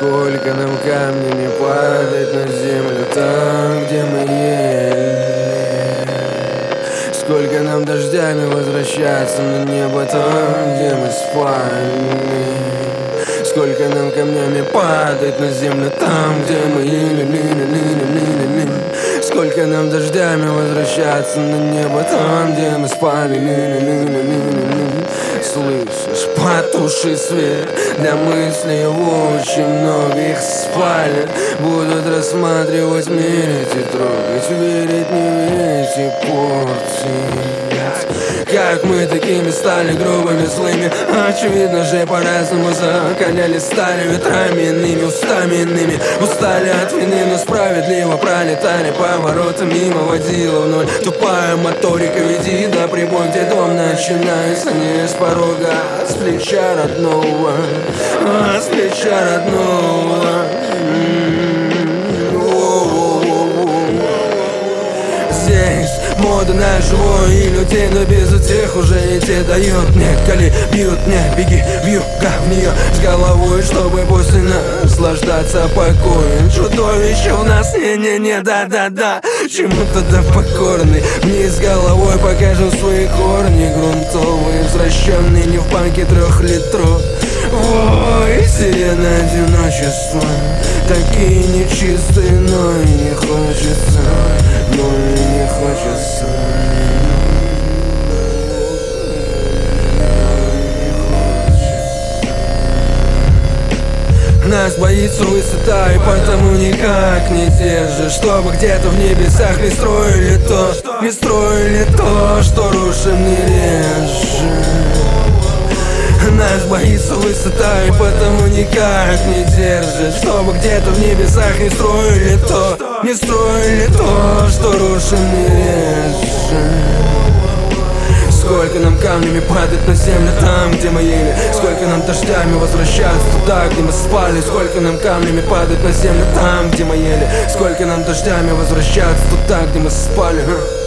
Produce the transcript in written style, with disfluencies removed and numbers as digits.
Сколько нам камнями падать на землю там, где мы ели. Сколько нам дождями возвращаться на небо там, где мы спали. Сколько нам камнями падать на землю там, где мы ели. Сколько нам дождями возвращаться на небо там, где мы спали. Слышишь, потуши свет, для мыслей его очень много, их спали. Будут рассматривать, мерить и трогать, верить, не верить и портить. Как мы такими стали грубыми, злыми, очевидно же по-разному закаляли стали ветрами иными, устами иными. Устали от вины, но справедливо пролетали повороты мимо, водила в ноль. Тупая моторика, веди до прибой, где дом начинается не с порога, а с плеча родного, с плеча родного. Здесь мода на живое и людей, но без утех уже не те дают мне. Коли бьют мне, беги вьюга в нее с головой, чтобы после наслаждаться покоем. Чудовище у нас не-не-не, да-да-да, чему тогда покорный? Вниз головой покажем свои корни грунтовые, возвращенные не в банке 3 литров. Ой, сирена одиночества, такие нечистые, но и не хочется, но и не хочется. Нас боится высота, и потому никак не держит, чтобы где-то в небесах не строили то, что рушим не режет. Нас боится высота, и потому никак не держит, чтобы где-то в небесах не строили то, что рушим не режет. Сколько нам камнями падать на землю там, где мы ели. Сколько нам дождями возвращаться туда, где мы спали. Сколько нам камнями падать на землю там, где мы ели. Сколько нам дождями возвращаться туда, где мы спали.